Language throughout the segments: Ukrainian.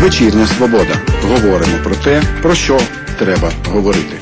Вечірня Свобода. Говоримо про те, про що треба говорити.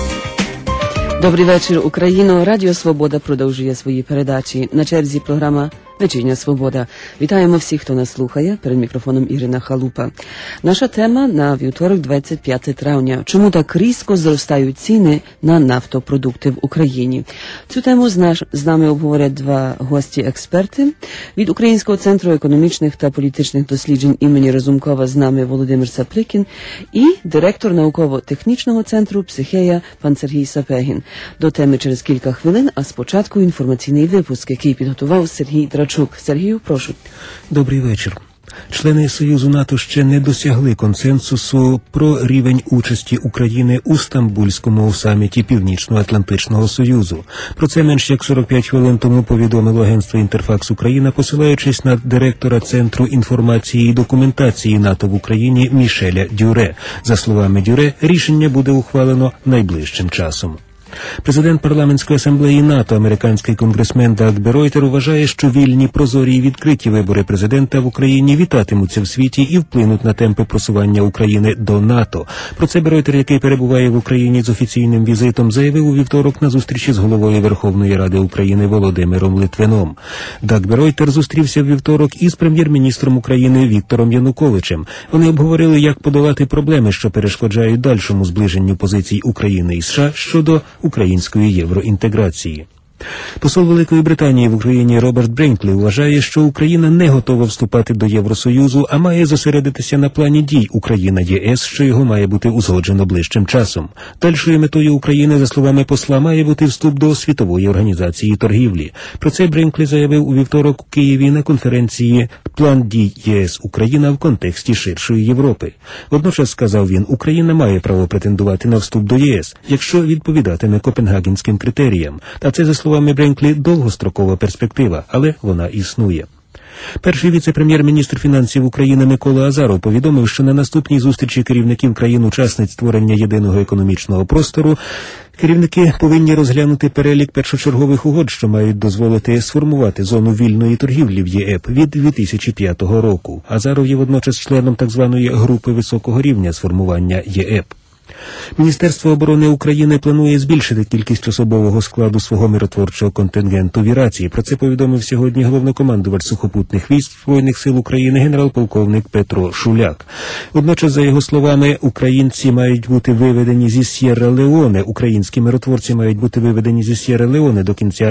Добрий вечір, Україно. Радіо Свобода продовжує свої передачі. На черзі програма «Вечірня Свобода». Вітаємо всіх, хто нас слухає. Перед мікрофоном Ірина Халупа. Наша тема на вівторок, 25 травня. Чому так різко зростають ціни на нафтопродукти в Україні? Цю тему з нами обговорять два гості-експерти. Від Українського центру економічних та політичних досліджень імені Разумкова з нами Володимир Саприкін і директор науково-технічного центру «Психея» пан Сергій Сапегін. До теми через кілька хвилин, а спочатку інформаційний випуск, який підготував Сергій Драчук. Сергію, прошу. Добрий вечір. Члени Союзу НАТО ще не досягли консенсусу про рівень участі України у Стамбульському саміті Північно-Атлантичного Союзу. Про це менш як 45 хвилин тому повідомило агентство «Інтерфакс Україна», посилаючись на директора Центру інформації і документації НАТО в Україні Мішеля Дюре. За словами Дюре, рішення буде ухвалено найближчим часом. Президент парламентської асамблеї НАТО, американський конгресмен Даг де Ройтер, вважає, що вільні, прозорі і відкриті вибори президента в Україні вітатимуться в світі і вплинуть на темпи просування України до НАТО. Про це де Ройтер, який перебуває в Україні з офіційним візитом, заявив у вівторок на зустрічі з головою Верховної Ради України Володимиром Литвином. Даг де Ройтер зустрівся в вівторок із прем'єр-міністром України Віктором Януковичем. Вони обговорили, як подолати проблеми, що перешкоджають дальшому зближенню позицій України і США щодо української євроінтеграції. Посол Великої Британії в Україні Роберт Брейнклі вважає, що Україна не готова вступати до Євросоюзу, а має зосередитися на плані дій Україна-ЄС, що його має бути узгоджено ближчим часом. Дальшою метою України, за словами посла, має бути вступ до Світової організації торгівлі. Про це Брейнклі заявив у вівторок у Києві на конференції «План дій ЄС-Україна в контексті ширшої Європи». Водночас, сказав він, Україна має право претендувати на вступ до ЄС, якщо відповідатиме копенгагенським критеріям. Та це, за словами Брейнклі, довгострокова перспектива, але вона існує. Перший віце-прем'єр-міністр фінансів України Микола Азаров повідомив, що на наступній зустрічі керівників країн-учасниць створення єдиного економічного простору керівники повинні розглянути перелік першочергових угод, що мають дозволити сформувати зону вільної торгівлі в ЄЕП від 2005 року. Азаров є водночас членом так званої групи високого рівня сформування ЄЕП. Міністерство оборони України планує збільшити кількість особового складу свого миротворчого контингенту в Іраці. Про це повідомив сьогодні головнокомандувач сухопутних військ Збройних сил України генерал-полковник Петро Шуляк. Водночас, за його словами, українці мають бути виведені зі С'єрра-Леоне. Українські миротворці мають бути виведені зі С'єрра-Леоне до кінця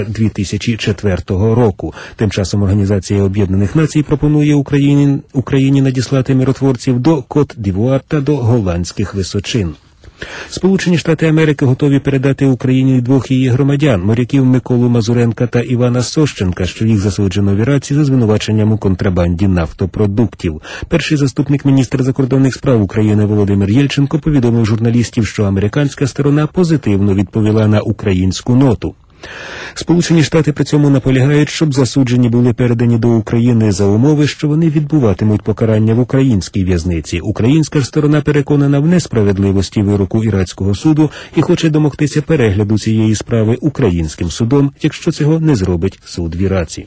2004 року. Тим часом Організація Об'єднаних Націй пропонує Україні надіслати миротворців до Кот-д'Івуар та до Голландських Височин. Сполучені Штати Америки готові передати Україні двох її громадян – моряків Миколу Мазуренка та Івана Сощенка, що їх засуджено в Іраці за звинуваченням у контрабанді нафтопродуктів. Перший заступник міністра закордонних справ України Володимир Єльченко повідомив журналістів, що американська сторона позитивно відповіла на українську ноту. Сполучені Штати при цьому наполягають, щоб засуджені були передані до України за умови, що вони відбуватимуть покарання в українській в'язниці. Українська сторона переконана в несправедливості вироку ірацького суду і хоче домогтися перегляду цієї справи українським судом, якщо цього не зробить суд в Іраці.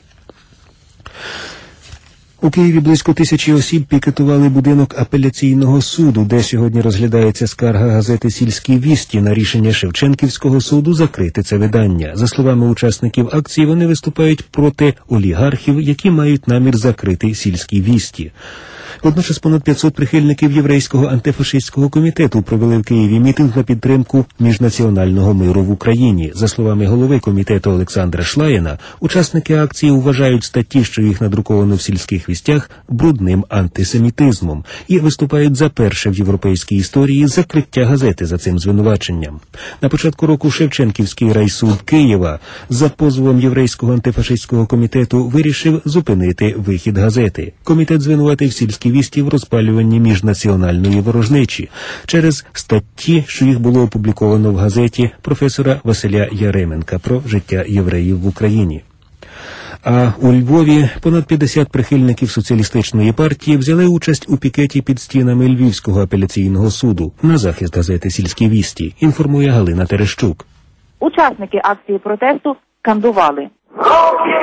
У Києві близько 1000 осіб пікетували будинок апеляційного суду, де сьогодні розглядається скарга газети «Сільські вісті» на рішення Шевченківського суду закрити це видання. За словами учасників акції, вони виступають проти олігархів, які мають намір закрити «Сільські вісті». Водночас понад 500 прихильників єврейського антифашистського комітету провели в Києві мітинг на підтримку міжнаціонального миру в Україні. За словами голови комітету Олександра Шлаєна, учасники акції вважають статті, що їх надруковано в «Сільських вістях», брудним антисемітизмом і виступають за перше в європейській історії закриття газети за цим звинуваченням. На початку року Шевченківський райсуд Києва за позовом єврейського антифашистського комітету вирішив зупинити вихід газети. Комітет звинуватив «Сільські вісті» в розпалюванні міжнаціональної ворожнечі через статті, що їх було опубліковано в газеті професора Василя Яременка про життя євреїв в Україні. А у Львові понад 50 прихильників соціалістичної партії взяли участь у пікеті під стінами Львівського апеляційного суду на захист газети «Сільські вісті», інформує Галина Терещук. Учасники акції протесту скандували.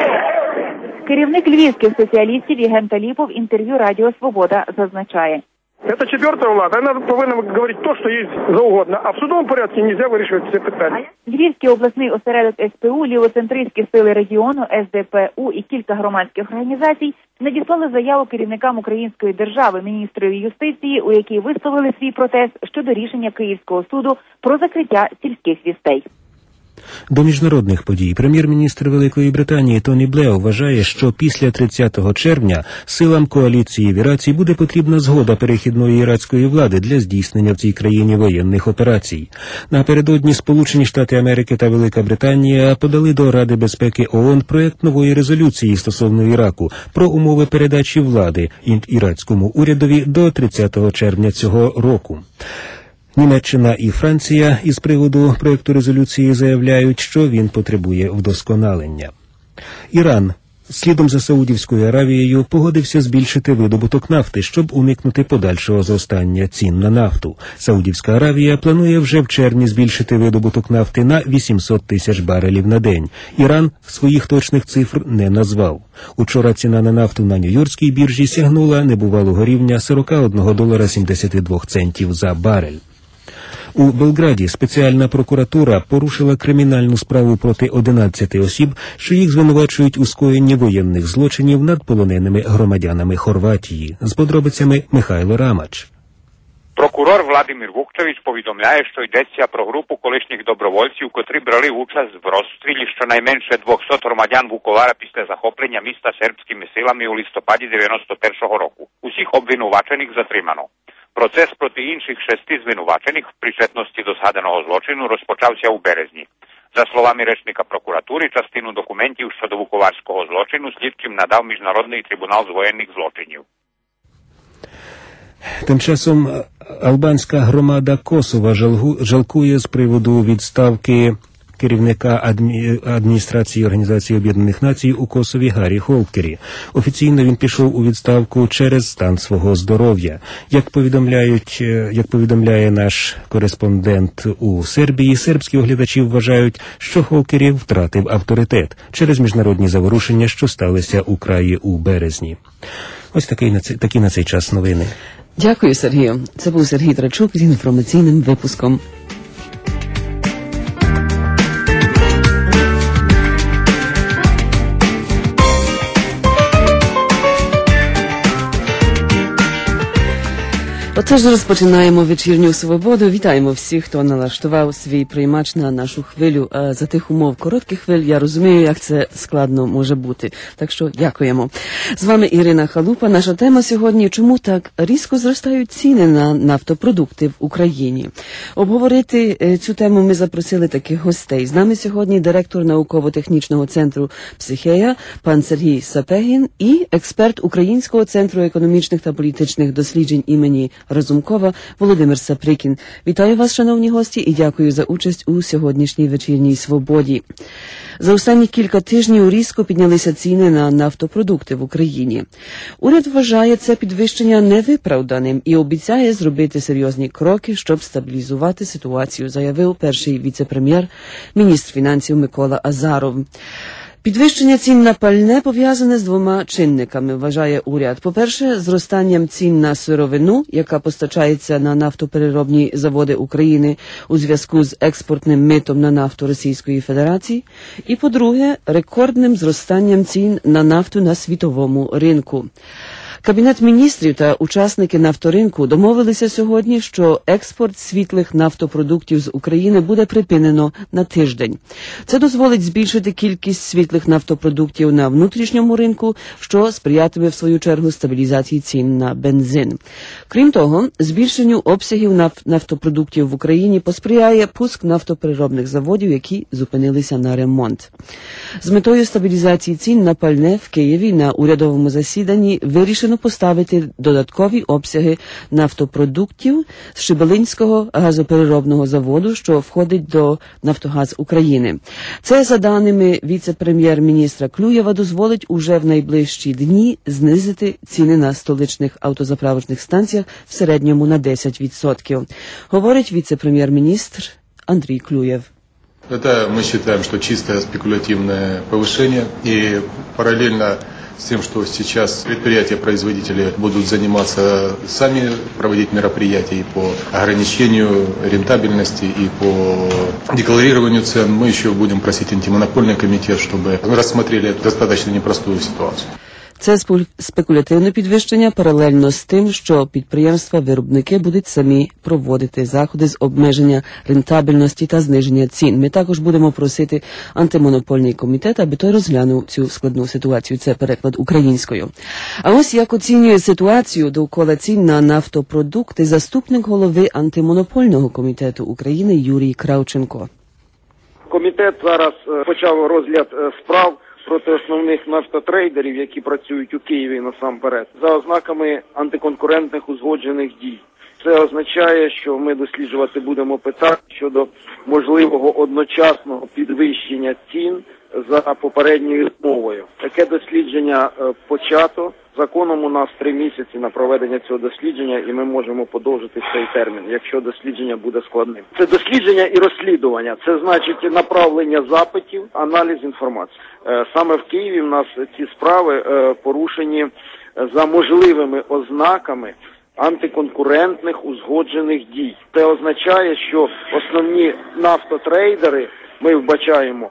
Керівник львівських соціалістів Євген Таліпов в інтерв'ю Радіо Свобода зазначає: Это четвертая влада, она повинна говорить то, що їй завгодно, а в судовому порядку нельзя вирішувати ці питання. Львівський обласний осередок СПУ, лівоцентристські сили регіону, СДПУ і кілька громадських організацій надіслали заяву керівникам української держави, міністрові юстиції, у якій висловили свій протест щодо рішення Київського суду про закриття сільських вістей. До міжнародних подій прем'єр-міністр Великої Британії Тоні Блео вважає, що після 30 червня силам коаліції в Іраці буде потрібна згода перехідної ірацької влади для здійснення в цій країні воєнних операцій. Напередодні Сполучені Штати Америки та Велика Британія подали до Ради безпеки ООН проект нової резолюції стосовно Іраку про умови передачі влади ірацькому урядові до 30 червня цього року. Німеччина і Франція із приводу проєкту резолюції заявляють, що він потребує вдосконалення. Іран слідом за Саудівською Аравією погодився збільшити видобуток нафти, щоб уникнути подальшого зростання цін на нафту. Саудівська Аравія планує вже в червні збільшити видобуток нафти на 800 тисяч барелів на день. Іран своїх точних цифр не назвав. Учора ціна на нафту на Нью-Йоркській біржі сягнула небувалого рівня $41.72 за барель. У Белграді спеціальна прокуратура порушила кримінальну справу проти 11 осіб, що їх звинувачують у скоєнні воєнних злочинів над полоненими громадянами Хорватії. З подробицями Михайло Рамач. Прокурор Владимир Вукчевич повідомляє, що йдеться про групу колишніх добровольців, котрі брали участь в розстрілі щонайменше 200 громадян Вуковара після захоплення міста сербськими силами у листопаді 91-го року. Усіх обвинувачених затримано. Процес проти інших 6 звинувачених в причетності до згаданого злочину розпочався у березні. За словами речника прокуратури, частину документів щодо вуковарського злочину слідчим надав Міжнародний трибунал з воєнних злочинів. Тим часом албанська громада Косова жалкує з приводу відставки керівника адміністрації Організації Об'єднаних Націй у Косові Гаррі Холкері. Офіційно він пішов у відставку через стан свого здоров'я. Як повідомляє наш кореспондент у Сербії, сербські оглядачі вважають, що Холкері втратив авторитет через міжнародні заворушення, що сталися у краї у березні. Ось такі на цей час новини. Дякую, Сергію. Це був Сергій Трачук з інформаційним випуском. Отож, розпочинаємо вечірню свободу. Вітаємо всіх, хто налаштував свій приймач на нашу хвилю. А за тих умов коротких хвиль я розумію, як це складно може бути. Так що дякуємо. З вами Ірина Халупа. Наша тема сьогодні – чому так різко зростають ціни на нафтопродукти в Україні. Обговорити цю тему ми запросили таких гостей. З нами сьогодні директор науково-технічного центру «Психея» пан Сергій Сапегін і експерт Українського центру економічних та політичних досліджень імені Разумкова Володимир Саприкін. Вітаю вас, шановні гості, і дякую за участь у сьогоднішній вечірній свободі. За останні кілька тижнів різко піднялися ціни на нафтопродукти в Україні. Уряд вважає це підвищення невиправданим і обіцяє зробити серйозні кроки, щоб стабілізувати ситуацію, заявив перший віце-прем'єр, міністр фінансів Микола Азаров. Підвищення цін на пальне пов'язане з двома чинниками, вважає уряд. По-перше, зростанням цін на сировину, яка постачається на нафтопереробні заводи України у зв'язку з експортним митом на нафту Російської Федерації. І, по-друге, рекордним зростанням цін на нафту на світовому ринку. Кабінет міністрів та учасники нафторинку домовилися сьогодні, що експорт світлих нафтопродуктів з України буде припинено на тиждень. Це дозволить збільшити кількість світлих нафтопродуктів на внутрішньому ринку, що сприятиме в свою чергу стабілізації цін на бензин. Крім того, збільшенню обсягів нафтопродуктів в Україні посприяє пуск нафтопереробних заводів, які зупинилися на ремонт. З метою стабілізації цін на пальне в Києві на урядовому засіданні вирішено поставити додаткові обсяги нафтопродуктів з Шибелинського газопереробного заводу, що входить до «Нафтогаз України». Це, за даними віце-прем'єр-міністра Клюєва, дозволить уже в найближчі дні знизити ціни на столичних автозаправочних станціях в середньому на 10%. Говорить віце-прем'єр-міністр Андрій Клюєв. Это мы считаем, что чистое спекулятивное повышение, и параллельно с тем, что сейчас предприятия-производители будут заниматься сами, проводить мероприятия и по ограничению рентабельности, и по декларированию цен. Мы еще будем просить антимонопольный комитет, чтобы рассмотрели достаточно непростую ситуацию. Це спекулятивне підвищення паралельно з тим, що підприємства-виробники будуть самі проводити заходи з обмеження рентабельності та зниження цін. Ми також будемо просити антимонопольний комітет, аби той розглянув цю складну ситуацію. Це переклад українською. А ось як оцінює ситуацію довкола цін на нафтопродукти заступник голови антимонопольного комітету України Юрій Кравченко. Комітет зараз почав розгляд справ проти основних нафтотрейдерів, які працюють у Києві насамперед, за ознаками антиконкурентних узгоджених дій. Це означає, що ми досліджувати будемо питання щодо можливого одночасного підвищення цін за попередньою змовою. Таке дослідження почато. Законом у нас 3 місяці на проведення цього дослідження, і ми можемо подовжити цей термін, якщо дослідження буде складним. Це дослідження і розслідування, це значить направлення запитів, аналіз інформації. Саме в Києві в нас ці справи порушені за можливими ознаками антиконкурентних узгоджених дій. Це означає, що основні нафтотрейдери, ми вбачаємо,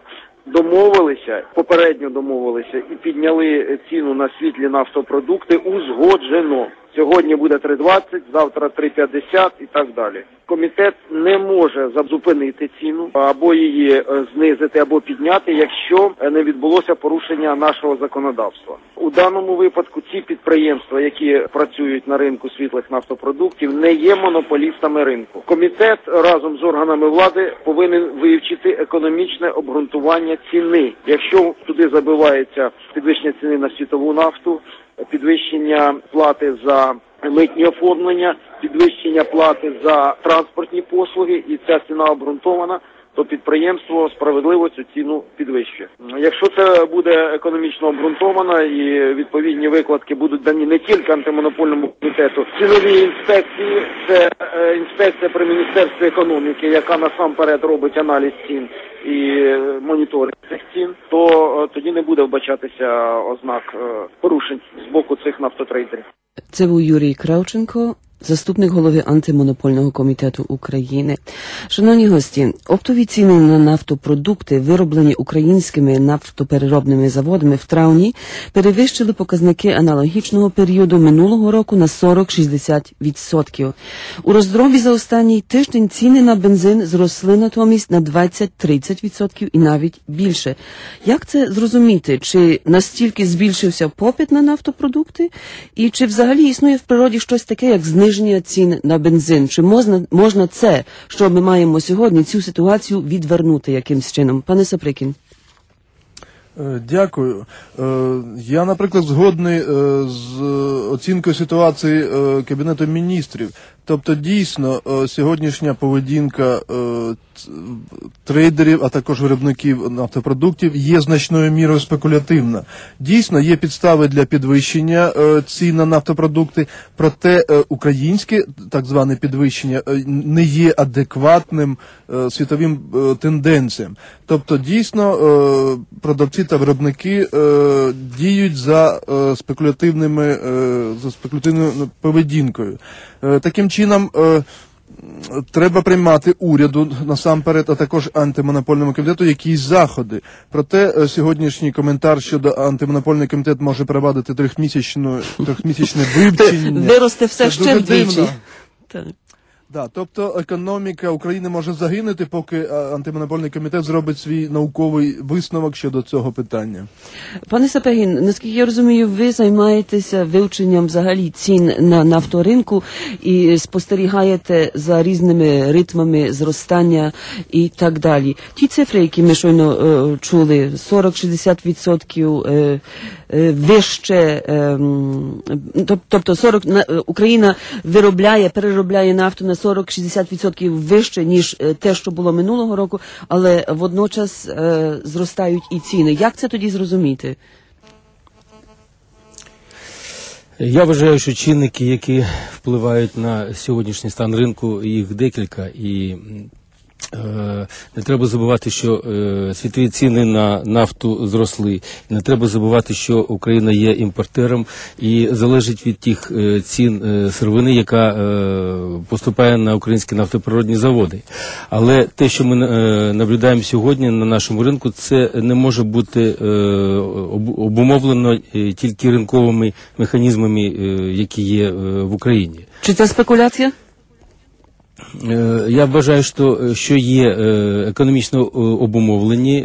попередньо домовилися і підняли ціну на світлі нафтопродукти узгоджено. Сьогодні буде 3,20, завтра 3,50 і так далі. Комітет не може зупинити ціну, або її знизити, або підняти, якщо не відбулося порушення нашого законодавства. У даному випадку ці підприємства, які працюють на ринку світлих нафтопродуктів, не є монополістами ринку. Комітет разом з органами влади повинен вивчити економічне обґрунтування ціни. Якщо туди забивається підвищення ціни на світову нафту, підвищення плати за митні оформлення, підвищення плати за транспортні послуги, і ця ціна обґрунтована, то підприємство справедливо цю ціну підвищує. Якщо це буде економічно обґрунтовано і відповідні викладки будуть дані не тільки антимонопольному комітету, цінові інспекції, це інспекція при Міністерстві економіки, яка насамперед робить аналіз цін і моніторинг цих цін, то тоді не буде вбачатися ознак порушень з боку цих нафтотрейдерів. Це був Юрій Кравченко, заступник голови антимонопольного комітету України. Шановні гості, оптові ціни на нафтопродукти, вироблені українськими нафтопереробними заводами в травні, перевищили показники аналогічного періоду минулого року на 40-60%. У роздробі за останній тиждень ціни на бензин зросли натомість на 20-30% і навіть більше. Як це зрозуміти? Чи настільки збільшився попит на нафтопродукти? І чи взагалі існує в природі щось таке, як зниження цін на бензин? Чи можна це, що ми маємо сьогодні, цю ситуацію відвернути якимсь чином? Пане Саприкін. Дякую. Я, наприклад, згодний з оцінкою ситуації Кабінету міністрів. Тобто, дійсно, сьогоднішня поведінка трейдерів, а також виробників нафтопродуктів є значною мірою спекулятивна. Дійсно, є підстави для підвищення цін на нафтопродукти, проте українське так зване підвищення не є адекватним світовим тенденціям. Тобто, дійсно, продавці та виробники діють за спекулятивною поведінкою. Таким чином, треба приймати уряду насамперед, а також антимонопольному комітету якісь заходи. Проте сьогоднішній коментар щодо антимонопольний комітет може провадити трьохмісячне вивчення. Виросте все ще вдвічі. Да, тобто економіка України може загинути, поки антимонопольний комітет зробить свій науковий висновок щодо цього питання. Пане Сапегін, наскільки я розумію, ви займаєтеся вивченням взагалі цін на нафторинку і спостерігаєте за різними ритмами зростання і так далі. Ті цифри, які ми щойно чули, 40-60% вище, тобто Україна переробляє нафту на 40-60% вище, ніж те, що було минулого року, але водночас зростають і ціни. Як це тоді зрозуміти? Я вважаю, що чинники, які впливають на сьогоднішній стан ринку, їх декілька, і Не треба забувати, що світові ціни на нафту зросли. Не треба забувати, що Україна є імпортером і залежить від тих цін сировини, яка поступає на українські нафтоприродні заводи. Але те, що ми наблюдаємо сьогодні на нашому ринку, це не може бути обумовлено тільки ринковими механізмами, які є в Україні. Чи це спекуляція? Я вважаю, що є економічно обумовлені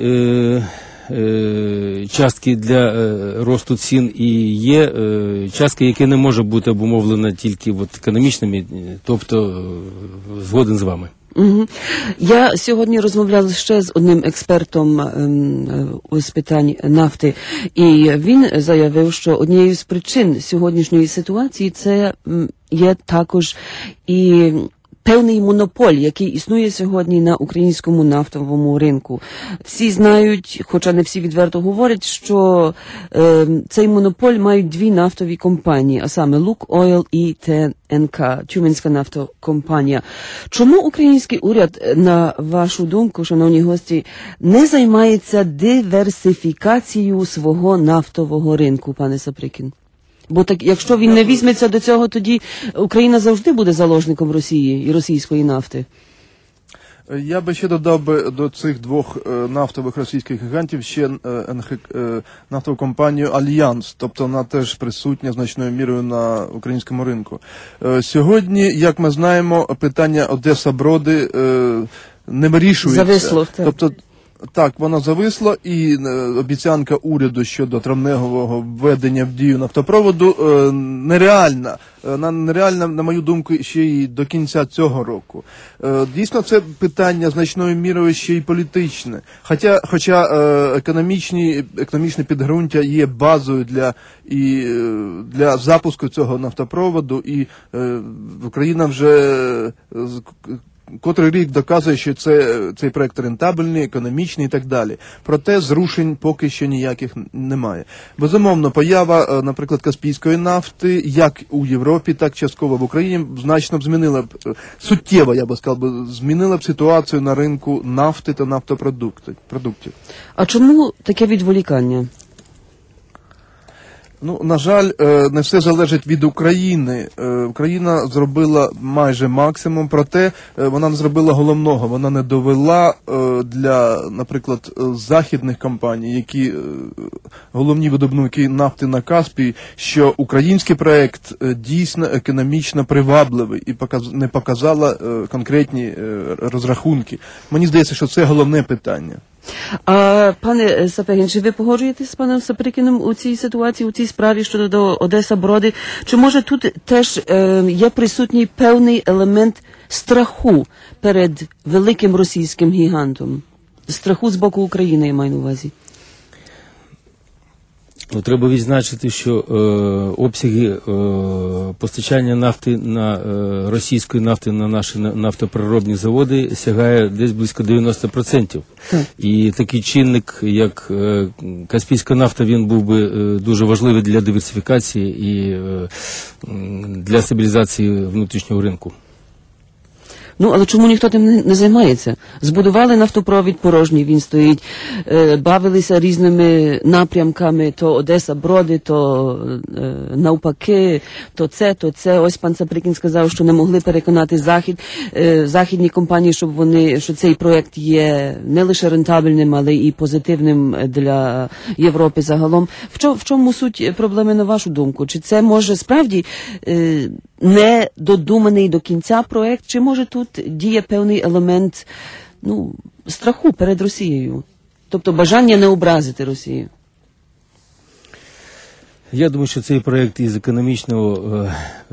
частки для росту цін і є частки, які не можуть бути обумовлені тільки економічними, тобто згоден з вами. Угу. Я сьогодні розмовляла ще з одним експертом з питань нафти, і він заявив, що однією з причин сьогоднішньої ситуації це є також і певний монополь, який існує сьогодні на українському нафтовому ринку. Всі знають, хоча не всі відверто говорять, що цей монополь мають дві нафтові компанії, а саме «Лукойл» і ТНК, Тюменська нафтокомпанія. Чому український уряд, на вашу думку, шановні гості, не займається диверсифікацією свого нафтового ринку, пане Саприкін? Бо так, якщо він не візьметься до цього, тоді Україна завжди буде заложником Росії і російської нафти. Я би ще додав би до цих двох нафтових російських гігантів ще нафтову компанію «Альянс», тобто вона теж присутня значною мірою на українському ринку. Сьогодні, як ми знаємо, питання Одеса-Броди не вирішується. Зависло, так. Тобто, так, воно зависло, і обіцянка уряду щодо травневого введення в дію нафтопроводу нереальна. Вона нереальна, на мою думку, ще й до кінця цього року. Дійсно, це питання значною мірою ще й політичне. Хоча економічне підґрунтя є базою для запуску цього нафтопроводу, і Україна вже котрий рік доказує, що цей проект рентабельний, економічний і так далі. Проте зрушень поки що ніяких немає. Безумовно, поява, наприклад, Каспійської нафти, як у Європі, так частково в Україні, значно б змінила б, суттєво, я би сказав, змінила б ситуацію на ринку нафти та нафтопродуктів. А чому таке відволікання? Ну, на жаль, не все залежить від України. Україна зробила майже максимум, проте вона не зробила головного. Вона не довела для, наприклад, західних компаній, які головні видобувники нафти на Каспії, що український проект дійсно економічно привабливий і не показала конкретні розрахунки. Мені здається, що це головне питання. А, пане Сапегін, чи ви погоджуєтесь з паном Саприкіним у цій ситуації, у цій справі щодо Одеса-Броди? Чи може тут теж є присутній певний елемент страху перед великим російським гігантом? Страху з боку України, я маю на увазі. Треба відзначити, що обсяги постачання нафти російської нафти на наші нафтопереробні заводи сягає десь близько 90%. І такий чинник, як Каспійська нафта, він був би дуже важливий для диверсифікації і для стабілізації внутрішнього ринку. Ну, але чому ніхто тим не займається? Збудували нафтопровід порожній, він стоїть, бавилися різними напрямками, то Одеса-Броди, то навпаки, то це. Ось пан Саприкін сказав, що не могли переконати західні компанії, що цей проєкт є не лише рентабельним, але і позитивним для Європи загалом. В чому суть проблеми, на вашу думку? Чи це може справді не додуманий до кінця проєкт, чи може тут діє певний елемент страху перед Росією? Тобто бажання не образити Росію? Я думаю, що цей проєкт із економічного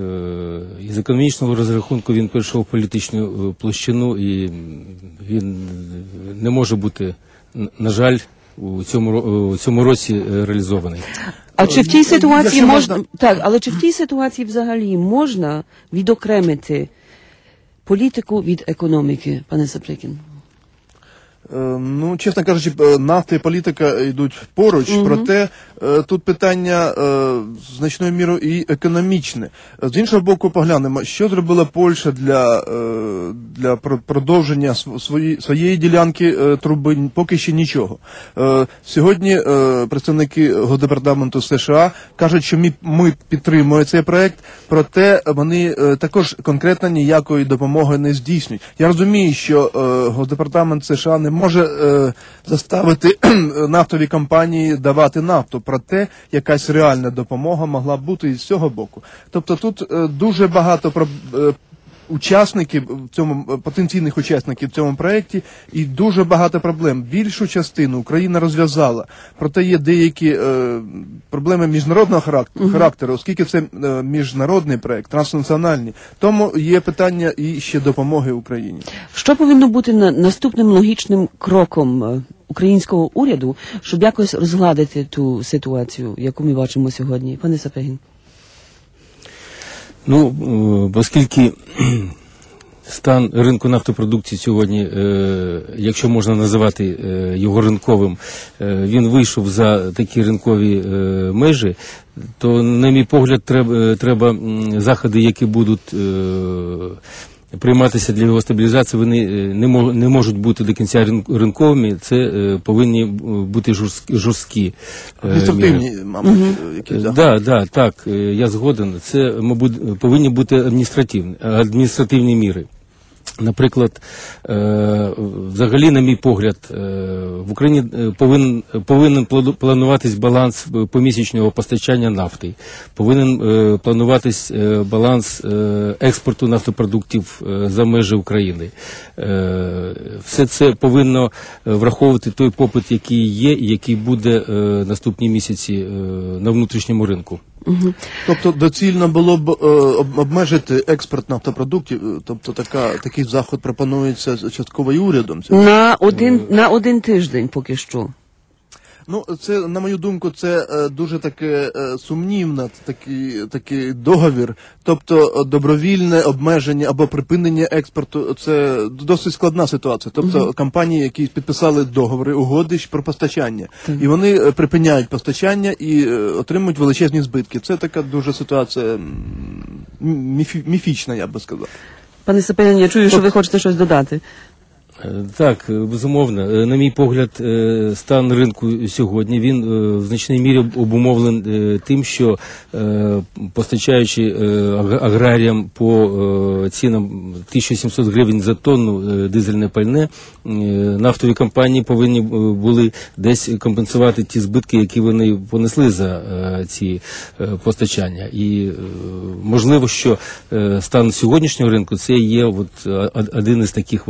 розрахунку він перейшов в політичну площину, і він не може бути, на жаль, у цьому році реалізований. А чи в тій ситуації але чи в тій ситуації взагалі можна відокремити політику від економіки, пане Саприкін? Ну, чесно кажучи, нафта і політика йдуть поруч, проте тут питання значною мірою і економічне. З іншого боку, поглянемо, що зробила Польща для продовження своєї ділянки труби, поки ще нічого. Сьогодні представники Госдепартаменту США кажуть, що ми підтримуємо цей проект, проте вони також конкретно ніякої допомоги не здійснюють. Я розумію, що Госдепартамент США не може заставити нафтові компанії давати нафту, проте якась реальна допомога могла б бути і з цього боку. Тобто тут дуже багато учасників в цьому, потенційних учасників в цьому проєкті і дуже багато проблем. Більшу частину Україна розв'язала, проте є деякі проблеми міжнародного характеру, оскільки це міжнародний проєкт, транснаціональний. Тому є питання і ще допомоги Україні. Що повинно бути наступним логічним кроком українського уряду, щоб якось розгладити ту ситуацію, яку ми бачимо сьогодні? Пане Сапегін. Ну, оскільки стан ринку нафтопродукції сьогодні, якщо можна називати його ринковим, він вийшов за такі ринкові межі, то, на мій погляд, треба заходи, які будуть прийматися для його стабілізації, вони не можуть бути до кінця ринковими, це повинні бути жорсткі. Адміністративні, мабуть, якісь заходи. Так, я згоден. Це, мабуть, повинні бути адміністративні міри. Наприклад, взагалі, на мій погляд, в Україні повинен плануватись баланс помісячного постачання нафти, повинен плануватись баланс експорту нафтопродуктів за межі України. Все це повинно враховувати той попит, який є і який буде наступні місяці на внутрішньому ринку. Тобто доцільно було б обмежити експорт нафтопродуктів, тобто такий заход пропонується частково і урядом. На один тиждень поки що. Ну, це, на мою думку, це дуже таке сумнівне, такий договір. Тобто добровільне обмеження або припинення експорту – це досить складна ситуація. Тобто компанії, які підписали договори, угоди про постачання, і вони припиняють постачання і отримують величезні збитки. Це така дуже ситуація міфічна, я би сказав. Пане Сапегін, я чую, що ви хочете щось додати. Так, безумовно. На мій погляд, стан ринку сьогодні, він в значній мірі обумовлений тим, що постачаючи аграріям по цінам 1700 гривень за тонну дизельне пальне, нафтові компанії повинні були десь компенсувати ті збитки, які вони понесли за ці постачання. І можливо, що стан сьогоднішнього ринку це є один із таких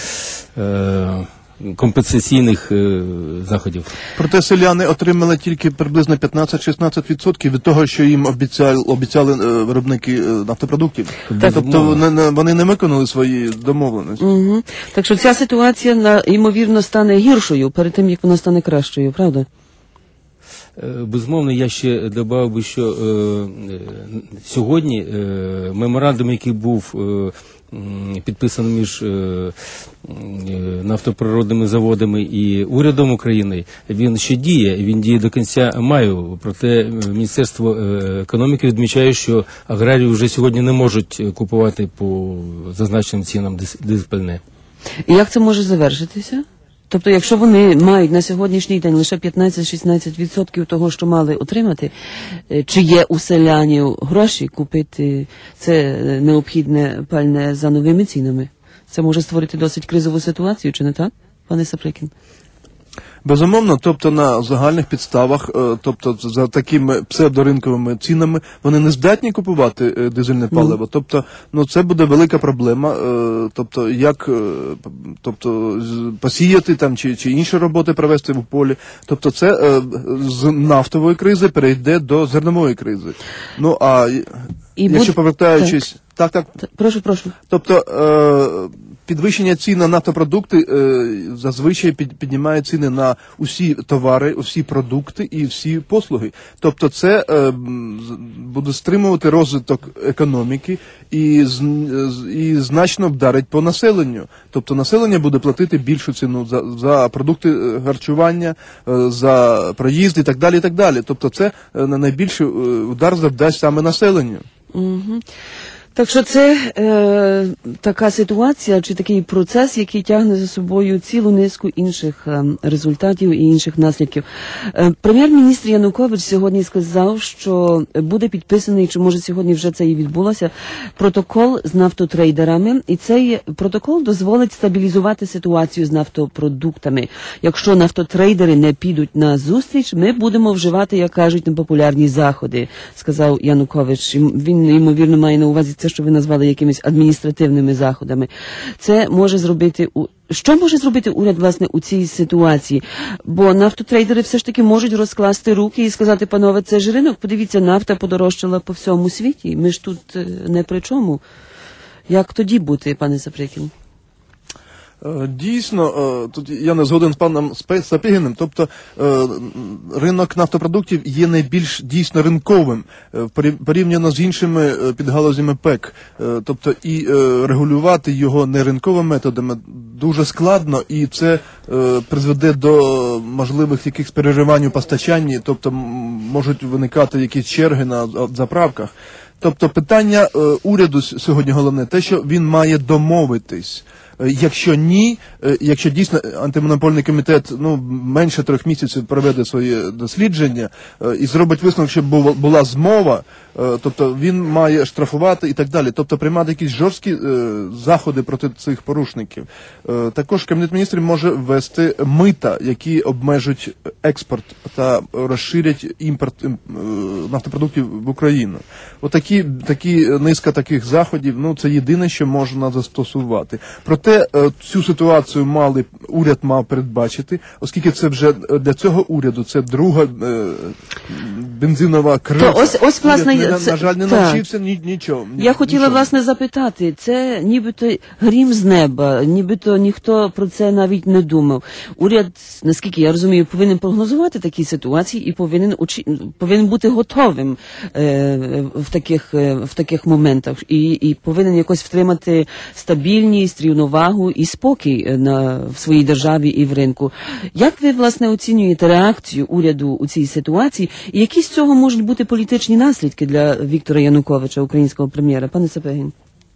компенсаційних заходів. Проте селяни отримали тільки приблизно 15-16% від того, що їм обіцяли виробники нафтопродуктів. Тобто вони не виконали свої домовленості. Так що ця ситуація, ймовірно, стане гіршою перед тим, як вона стане кращою, правда? Безумовно, я ще додав би, що сьогодні меморандум, який був підписано між нафтоприродними заводами і урядом України, він ще діє, він діє до кінця маю. Проте Міністерство економіки відмічає, що аграрії вже сьогодні не можуть купувати по зазначеним цінам дизпальне. І як це може завершитися? Тобто, якщо вони мають на сьогоднішній день лише 15-16% того, що мали отримати, чи є у селянів гроші купити це необхідне пальне за новими цінами? Це може створити досить кризову ситуацію, чи не так, пане Саприкін? Безумовно, тобто на загальних підставах, тобто за такими псевдоринковими цінами, вони не здатні купувати дизельне паливо. Тобто, це буде велика проблема. Тобто, як посіяти там чи інші роботи провести в полі. Тобто, це з нафтової кризи перейде до зернової кризи. Ну, а якщо повертаючись Так. Прошу. Тобто підвищення цін на нафтопродукти зазвичай піднімає ціни на усі товари, усі продукти і всі послуги. Тобто це буде стримувати розвиток економіки і значно вдарить по населенню. Тобто населення буде платити більшу ціну за продукти харчування, за проїзд і так далі, і так далі. Тобто це найбільший удар завдасть саме населенню. Угу. Так що це така ситуація чи такий процес, який тягне за собою цілу низку інших результатів і інших наслідків. Прем'єр-міністр Янукович сьогодні сказав, що буде підписаний, чи може сьогодні вже це і відбулося, протокол з нафтотрейдерами, і цей протокол дозволить стабілізувати ситуацію з нафтопродуктами. Якщо нафтотрейдери не підуть на зустріч, ми будемо вживати, як кажуть, непопулярні заходи, сказав Янукович. Він, ймовірно, має на увазі це, що ви назвали якимись адміністративними заходами. Це може зробити... Що може зробити уряд, власне, у цій ситуації? Бо нафтотрейдери все ж таки можуть розкласти руки і сказати, панове, це ж ринок, подивіться, нафта подорожчала по всьому світі, ми ж тут не при чому. Як тоді бути, пане Саприкін? Дійсно, тут я не згоден з паном Сапігіним, тобто ринок нафтопродуктів є найбільш дійсно ринковим порівняно з іншими підгалузями ПЕК. Тобто і регулювати його неринковими методами дуже складно, і це призведе до можливих якихось переривань у постачанні, тобто можуть виникати якісь черги на заправках. Тобто питання уряду сьогодні головне те, що він має домовитись. Якщо дійсно антимонопольний комітет менше 3 місяців проведе своє дослідження і зробить висновок, що була змова, тобто він має штрафувати і так далі, тобто приймати якісь жорсткі заходи проти цих порушників. Також Кабінет міністрів може ввести мита, які обмежують експорт та розширять імпорт нафтопродуктів в Україну. Такі низка таких заходів, це єдине, що можна застосувати. Проте цю ситуацію уряд мав передбачити, оскільки це вже для цього уряду це друга бензинова криза. Ось власне, на жаль, не навчився нічого. Я хотіла, власне, запитати, це нібито грім з неба, нібито ніхто про це навіть не думав. Уряд, наскільки я розумію, повинен прогнозувати такі ситуації і повинен бути готовим в таких моментах і повинен якось втримати стабільність, рівновагу і спокій в своїй державі і в ринку. Як ви, власне, оцінюєте реакцію уряду у цій ситуації і які з цього можуть бути політичні наслідки для Віктора Януковича, українського прем'єра? Пане Сапегін.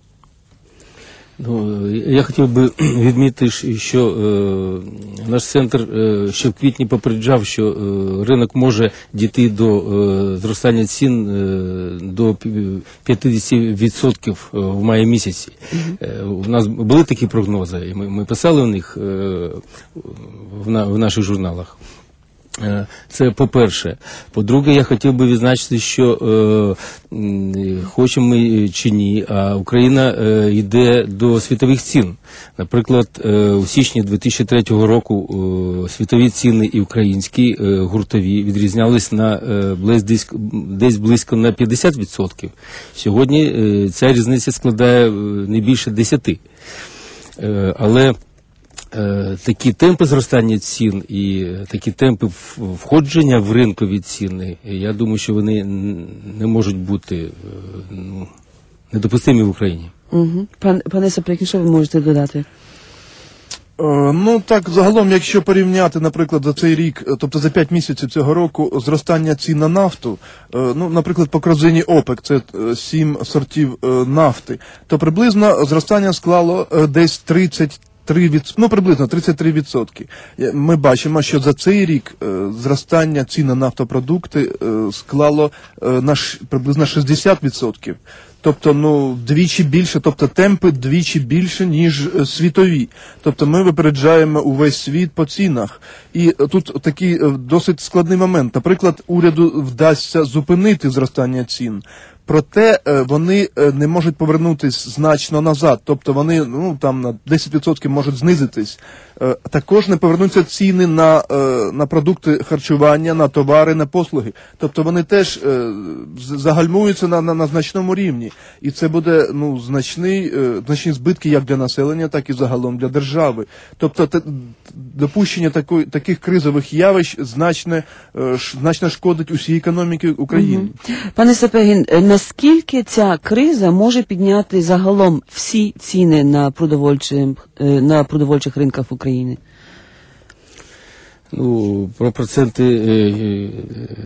Я хотів би відмітити, що наш центр ще в квітні попереджав, що ринок може дійти до зростання цін до 50% в маї місяці. У нас були такі прогнози, і ми писали в них в наших журналах. Це по-перше. По-друге, я хотів би відзначити, що хочемо ми чи ні, а Україна йде до світових цін. Наприклад, у січні 2003 року світові ціни і українські гуртові відрізнялись десь близько на 50%. Сьогодні ця різниця складає не більше 10%. Але такі темпи зростання цін і такі темпи входження в ринкові ціни, я думаю, що вони не можуть бути недопустимі в Україні. Угу. Пане Саприкін, що ви можете додати? Загалом, якщо порівняти, наприклад, за цей рік, тобто за 5 місяців цього року, зростання цін на нафту, наприклад, по корзині ОПЕК, це 7 сортів нафти, то приблизно зростання склало десь приблизно 33%. Ми бачимо, що за цей рік зростання цін на нафтопродукти склало приблизно 60%. Тобто, вдвічі більше, тобто темпи вдвічі більше, ніж світові. Тобто ми випереджаємо увесь світ по цінах. І тут такий досить складний момент. Наприклад, уряду вдасться зупинити зростання цін. Проте вони не можуть повернутися значно назад, тобто вони на 10% можуть знизитись. Також не повернуться ціни на продукти харчування, на товари, на послуги. Тобто вони теж загальмуються на значному рівні. І це буде значні збитки як для населення, так і загалом для держави. Тобто допущення таких кризових явищ значно шкодить усій економіці України. Пане Сапегін, наскільки ця криза може підняти загалом всі ціни на продовольчих ринках України? Про проценти